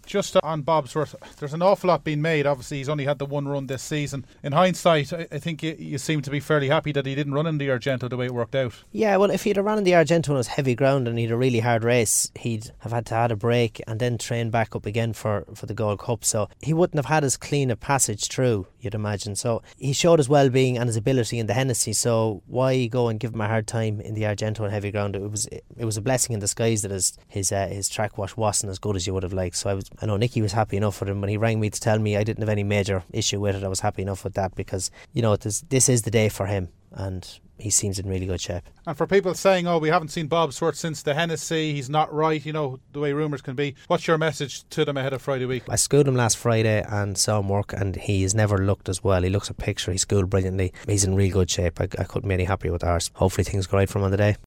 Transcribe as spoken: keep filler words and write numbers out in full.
Just on Bobsworth, there's an awful lot being made. Obviously, he's only had the one run this season. In hindsight, I, I think you, you seem to be fairly happy that he didn't run in the Argento the way it worked out. Yeah, well, if he'd have run in the Argento on his heavy ground and he'd a really hard race, he'd have had to add a break and then train back up again for, for the Gold Cup. So he wouldn't have had as clean a passage through, you'd imagine. So he showed his well-being and his ability in the Hennessy. So why go and give him a hard time in the Argento on heavy ground? It was it was a blessing in disguise that his his, uh, his track wash wasn't as good as you would have liked. So I was I know Nicky was happy enough with him when he rang me to tell me I didn't have any major issue with it. I was happy enough with that because, you know, this, this is the day for him and he seems in really good shape. And for people saying, oh, we haven't seen Bobsworth since the Hennessy, he's not right, you know, the way rumours can be, what's your message to them ahead of Friday week? I schooled him last Friday and saw him work, and he has never looked as well. He looks a picture, he schooled brilliantly, he's in really good shape. I, I couldn't be any happier with ours. Hopefully things go right for him on the day.